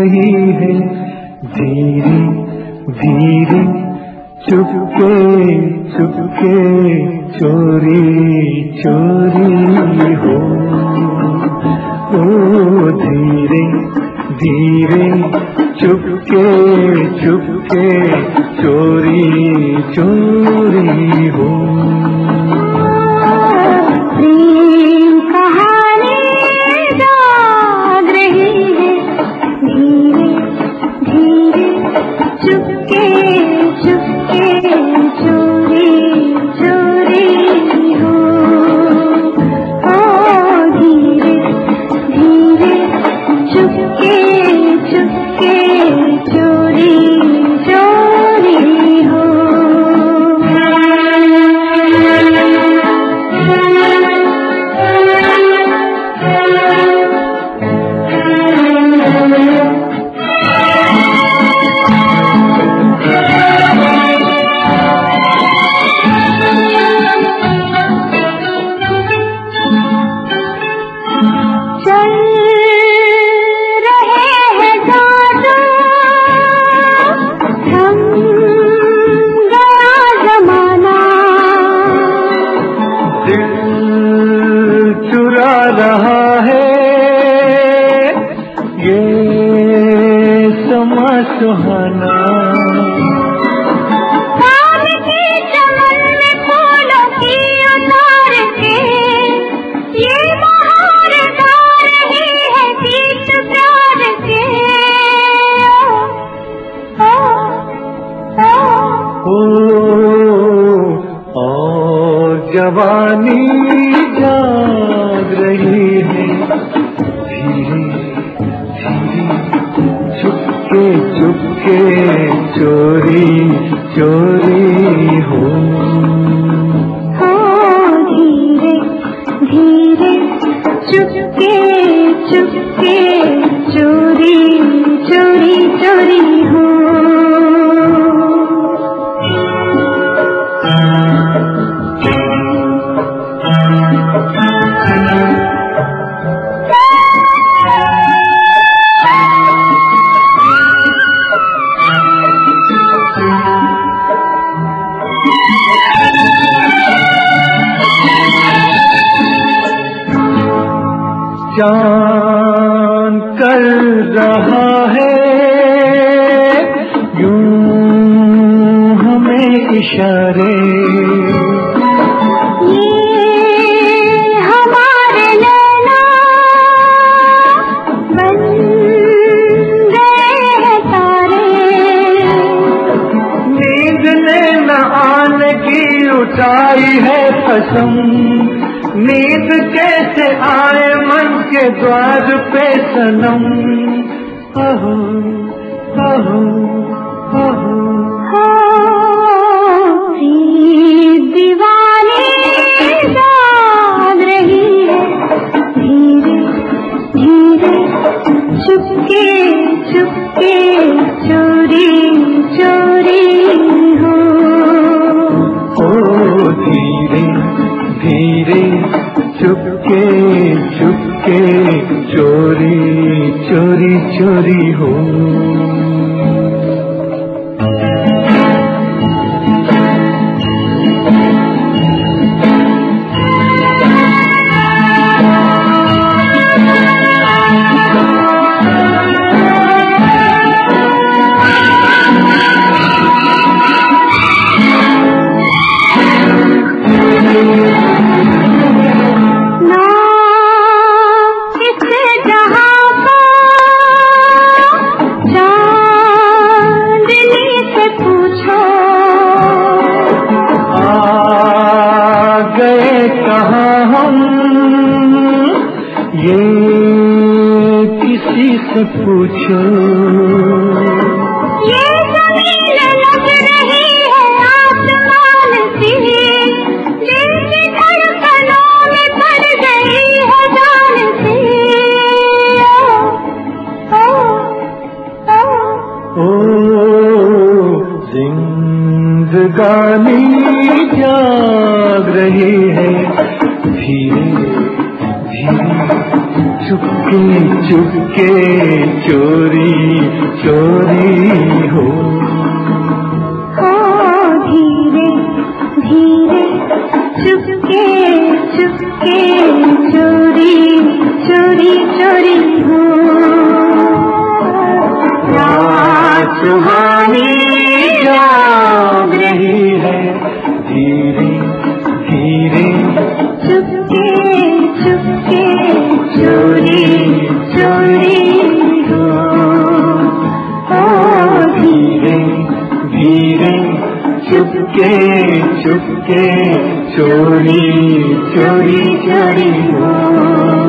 रही है धीरे धीरे चुपके चुपके चोरी चोरी हो धीरे धीरे चुपके चुपके चोरी चोरी हो। प्रेम कहानी जाग रही है धीरे धीरे चुपके चुपके चोरी चोरी हो धीरे धीरे चुपके चुपके चोरी चोरी हो। रहा है ये समा सुहाना शाम की चमन में फूलों की उतार के ये बहार गा रही है गीत प्यार के और जवानी जाग रही है धीरे धीरे चुपके चुपके चोरी चोरी हो धीरे धीरे चुपके चुपके चोरी चोरी चोरी हो। चांद कर रहा है यूं हमें इशारे ये हमारे नैना बन गए हैं तारे नींद ने न आने की उठाई है कसम नींद कैसे आए मन के द्वार पे सनम अहो अहो अहो दीवानी जाग रही है धीरे धीरे चुपके चुपके चोरी चोरी हो धीरे धीरे चुपके चुपके चोरी चोरी चोरी हो। ये किसी से पूछो ये जमीन लग रही है आसमान सी दिल की धड़कनों में भर गई है जान सी जिंदगानी जाग रही है धीरे धीरे चुपके चुपके चोरी चोरी हो। धीरे धीरे चुपके चुपके चोरी चोरी चोरी हो। रात सुहानी जाग रही है धीरे धीरे चुपके चुपके चोरी चोरी हो। धीरे धीरे चुपके चुपके चोरी चोरी चोरी हो।